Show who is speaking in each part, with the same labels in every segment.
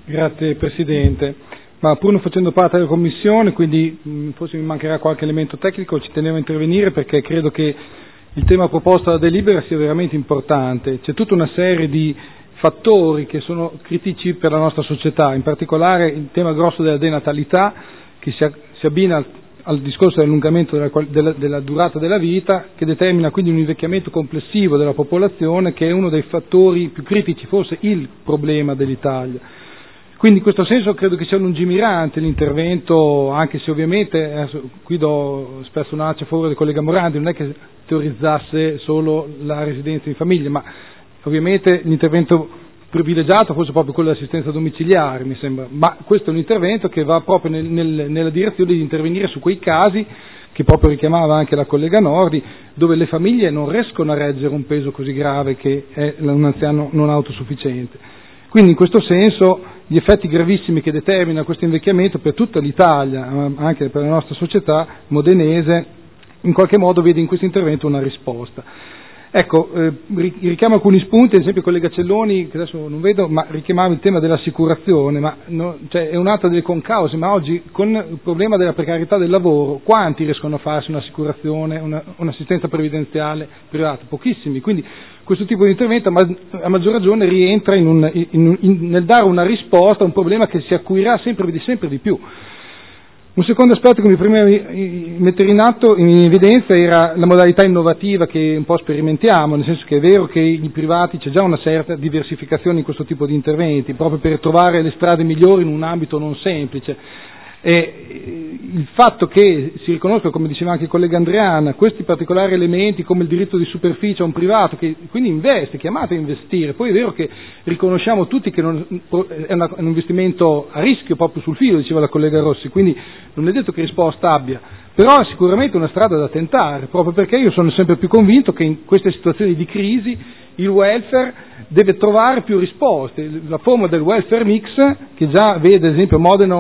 Speaker 1: Grazie Presidente. Ma pur non facendo parte della Commissione, quindi forse mi mancherà qualche elemento tecnico, ci tenevo a intervenire perché credo che il tema proposto dalla delibera sia veramente importante. C'è tutta una serie di fattori che sono critici per la nostra società, in particolare il tema grosso della denatalità, che si abbina al discorso dell'allungamento della durata della vita, che determina quindi un invecchiamento complessivo della popolazione, che è uno dei fattori più critici, forse il problema dell'Italia. Quindi in questo senso credo che sia lungimirante l'intervento, anche se ovviamente, qui do spesso un alce a favore del collega Morandi, non è che teorizzasse solo la residenza in famiglia, ma ovviamente l'intervento privilegiato forse proprio quello dell'assistenza domiciliare, mi sembra, ma questo è un intervento che va proprio nella direzione di intervenire su quei casi che proprio richiamava anche la collega Nordi, dove le famiglie non riescono a reggere un peso così grave che è un anziano non autosufficiente. Quindi in questo senso gli effetti gravissimi che determina questo invecchiamento per tutta l'Italia, anche per la nostra società modenese, in qualche modo vede in questo intervento una risposta. Ecco, richiamo alcuni spunti, ad esempio il collega Celloni, che adesso non vedo, ma richiamava il tema dell'assicurazione, ma cioè è un'altra delle concause, ma oggi con il problema della precarietà del lavoro, quanti riescono a farsi un'assicurazione, un'assistenza previdenziale privata? Pochissimi, quindi questo tipo di intervento a maggior ragione rientra nel dare una risposta a un problema che si acuirà sempre di più. Un secondo aspetto che mi premeva mettere in evidenza era la modalità innovativa che un po' sperimentiamo, nel senso che è vero che i privati c'è già una certa diversificazione in questo tipo di interventi, proprio per trovare le strade migliori in un ambito non semplice. E il fatto che si riconosca, come diceva anche il collega Andreana, questi particolari elementi come il diritto di superficie a un privato che quindi investe, chiamato a investire, poi è vero che riconosciamo tutti che è un investimento a rischio proprio sul filo, diceva la collega Rossi, quindi non è detto che risposta abbia, però è sicuramente una strada da tentare, proprio perché io sono sempre più convinto che in queste situazioni di crisi il welfare deve trovare più risposte. La forma del welfare mix, che già vede ad esempio Modena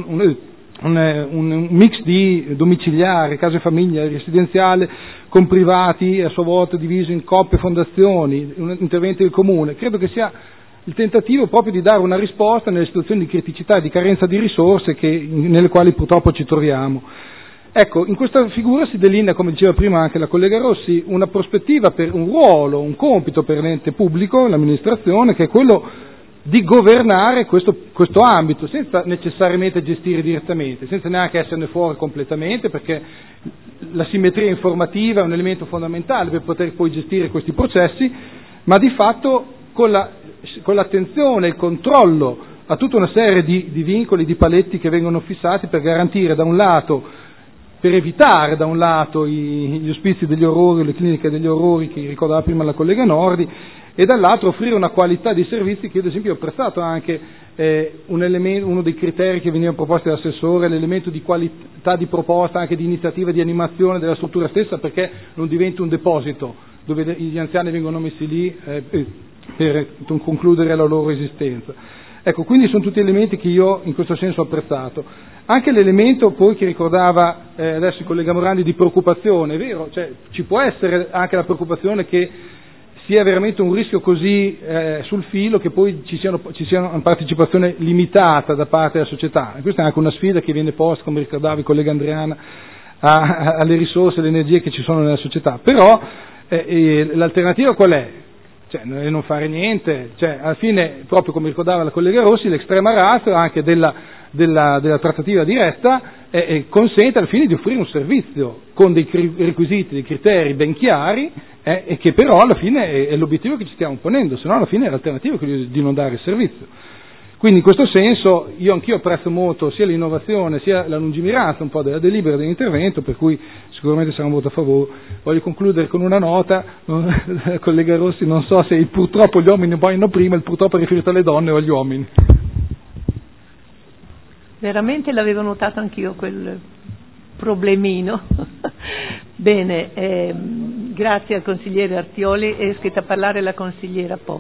Speaker 1: un mix di domiciliare, case famiglia, residenziale con privati a sua volta diviso in coppie e fondazioni, un intervento del comune, credo che sia il tentativo proprio di dare una risposta nelle situazioni di criticità e di carenza di risorse nelle quali purtroppo ci troviamo. Ecco, in questa figura si delinea, come diceva prima anche la collega Rossi, una prospettiva per un ruolo, un compito per l'ente pubblico, l'amministrazione, che è quello di governare questo ambito, senza necessariamente gestire direttamente, senza neanche esserne fuori completamente, perché la simmetria informativa è un elemento fondamentale per poter poi gestire questi processi, ma di fatto con l'attenzione e il controllo a tutta una serie di vincoli, di paletti che vengono fissati per garantire da un lato, per evitare da un lato gli ospizi degli orrori, le cliniche degli orrori che ricordava prima la collega Nordi, e dall'altro offrire una qualità di servizi che io ad esempio ho apprezzato anche uno dei criteri che veniva proposti dall'assessore, l'elemento di qualità di proposta, anche di iniziativa di animazione della struttura stessa, perché non diventi un deposito dove gli anziani vengono messi lì per concludere la loro esistenza. Ecco, quindi sono tutti elementi che io in questo senso ho apprezzato. Anche l'elemento poi che ricordava adesso il collega Morandi di preoccupazione, è vero, cioè ci può essere anche la preoccupazione che sia veramente un rischio così sul filo che poi ci sia una partecipazione limitata da parte della società. E questa è anche una sfida che viene posta, come ricordava il collega Andreana, alle risorse, alle energie che ci sono nella società. Però l'alternativa qual è? Cioè, non fare niente, cioè, alla fine, proprio come ricordava la collega Rossi, l'estrema ratio anche della trattativa diretta consente alla fine di offrire un servizio con dei requisiti, dei criteri ben chiari e che però alla fine è l'obiettivo che ci stiamo ponendo, se no alla fine l'alternativa è quella di non dare il servizio. Quindi in questo senso anch'io apprezzo molto sia l'innovazione sia la lungimiranza un po' della delibera dell'intervento, per cui sicuramente sarà un voto a favore. Voglio concludere con una nota, collega Rossi, non so se purtroppo gli uomini muoiono prima, il purtroppo è riferito alle donne o agli uomini.
Speaker 2: Veramente l'avevo notato anch'io quel problemino. Bene, grazie al consigliere Artioli, è iscritta a parlare la consigliera Po.